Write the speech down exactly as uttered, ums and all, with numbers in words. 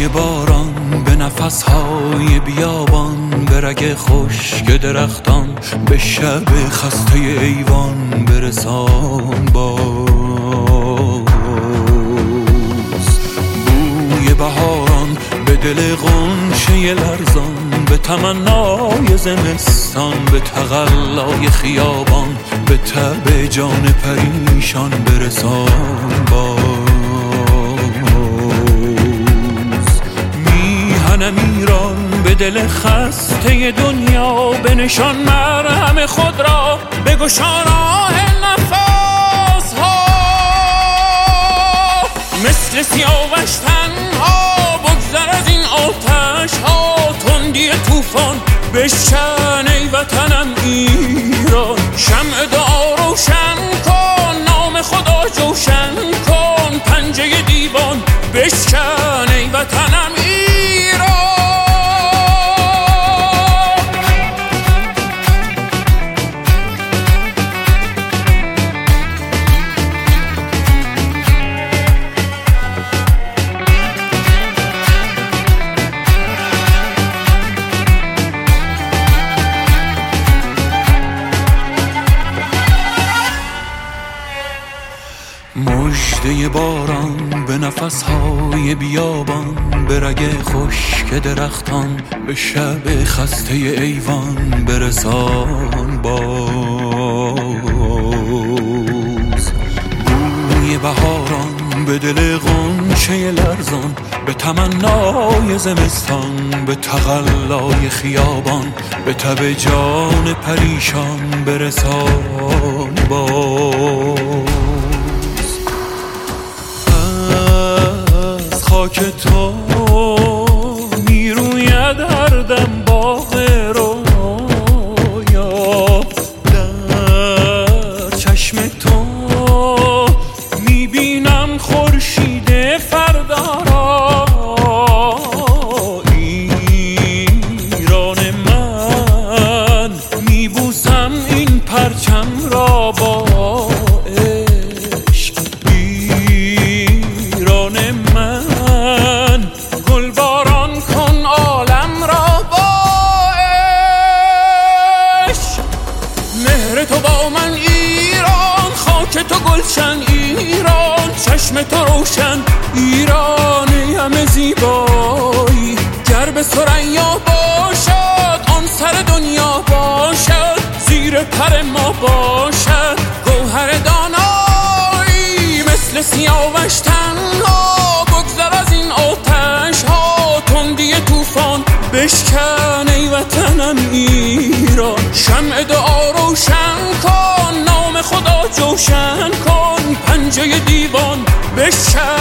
مژده باران به نفسهای بیابان، به رگ خشک درختان، به شب خسته ایوان برسان باز. بوی بهاران به دل غنچه لرزان، به تمنای زمستان، به تقلای خیابان، به تب جان پریشان برسان باز. میهنم ایران به دل خسته دنیا، به نشان مرهم خود را بگشا راه نفس ها. مثل سیاوش تنها بگذر از این آتش ها، تندی طوفان بشکن ای وطنم ایران. شمع دعا روشن کن، نام خدا جوشن کن، پنجه دیوان بشکن ای وطنم ایران. مژده باران به نفسهای بیابان، به رگ خشک درختان، به شب خسته ایوان برسان باز. بوی بهاران به دل غنچه لرزان، به تمنای زمستان، به تقلای خیابان، به تب جان پریشان برسان باز. خاک تو میروید هر دم باغ رویا، در چشم تو میبینم خورشید فردا را. ایران من میبوسم این پرچم را با عشق. ایران من گلباران کن عالم را با عشق. مهر تو با من ایران، خاک تو گلشن ایران، چشم تو روشن ایران همه زیبایی. گر به ثریا باشد آن سر دنیا باشد، زیر پر ما باشد گوهر دانایی. مثل سیاوش تنها بگذر از این آتش ها، تندی طوفان بشکن ای وطنم ایران. شمع دعا روشن کن، نام خدا جوشن کن، پنجه دیوان بشکن